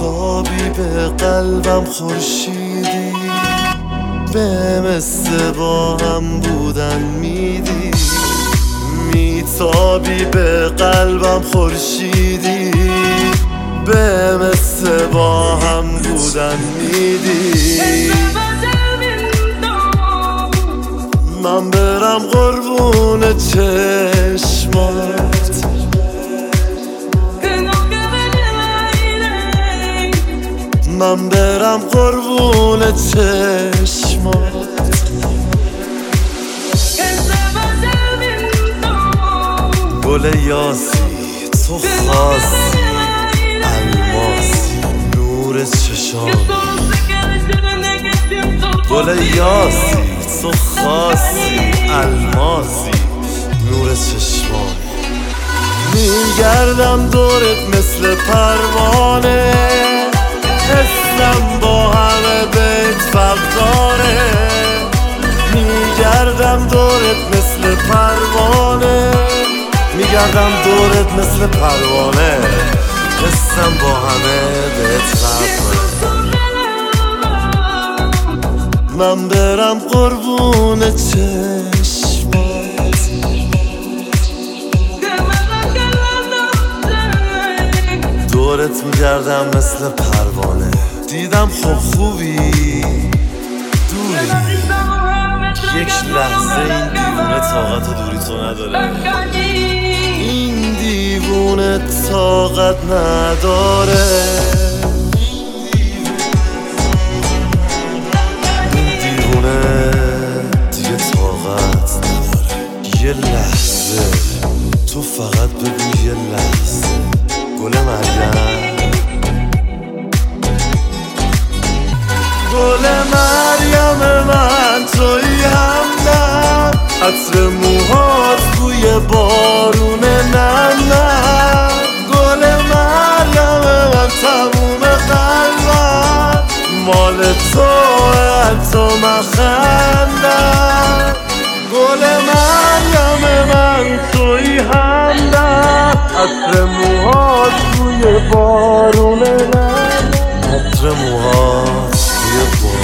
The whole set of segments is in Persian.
میتابی به قلبم خورشیدی، به مثل با هم بودن میدی. میتابی به قلبم خورشیدی، به مثل با هم بودن میدی. من برم قربون چشمات، من برم قربون چشمات. گل یاسی تو خاصی، الماسی نور چشام. گل یاسی تو خاصی، الماسی نور چشمان. میگردم دورت مثل پروانه، حسم با همه بیت فقداره. میگردم دورت مثل پروانه، میگردم دورت مثل پروانه، حسم با همه بیت فقداره. من برم قربون چشمات، دورت میگردم مثل پروانه. دیدم خوبی دوری، یک لحظه این دیوونه طاقت دوری تو نداره. این دیوونه طاقت نداره، یه لحظه تو فقط بگو یه لحظه. گل مریم، گل مریم من تویی همدم، عطر موهات بوی بارون نم. گل مریم من تموم قلبم، مال توه حتی من خندم. گل مریم من تویی همدم، عطر موهات بوی بارون نم. عطر موهات بوی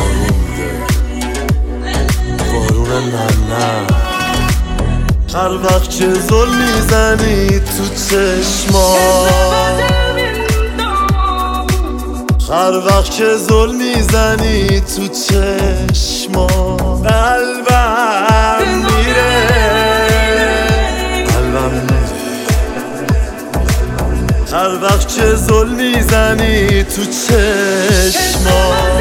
بارون نم. هر وقت که زل میزنی تو چشمات، هر وقت که زل میزنی تو چشمات، قلبم میره، قلبم میره. هر وقت که زل میزنی تو چشمات،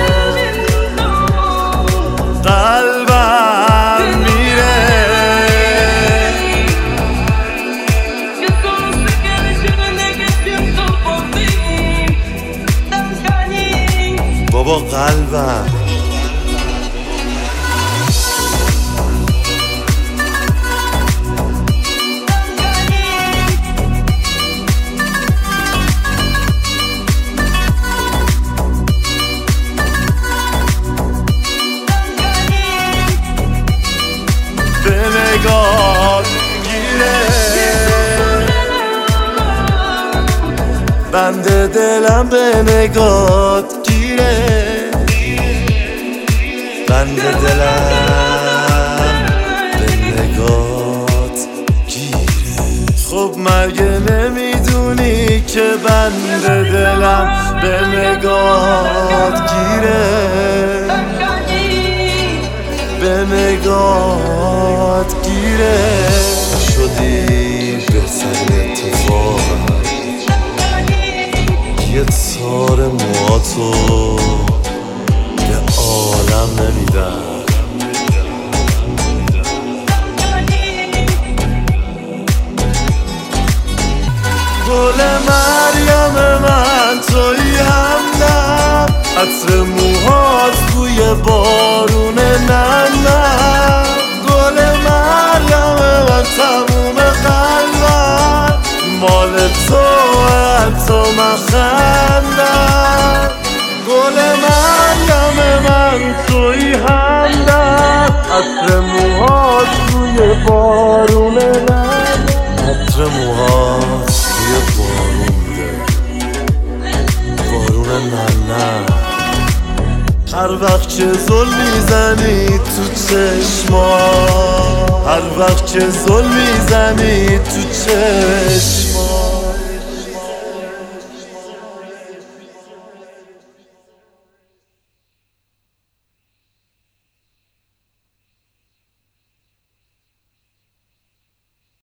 قلبم میره. بابا قلبم به نگات گیره، بند دلم به نگات گیره، بند دلم به نگات گیره. خب مگه نمیدونی که بند دلم به نگات گیره، به نگات گیره. شدی بهترین اتفاقم، یه تار موهاتو به عالم نمیدم. گل مریم من تویی همدم، عطر موهات بوی بارون نم. گل مریم من تموم قلبم، مال توه حتی من خندم. گل مریم من تویی همدم، عطر موهات بوی بارون نم. عطر موهات بوی بارون نه هر وقت که ظلم میزنی تو چشما، هر وقت که ظلم میزنی تو چشما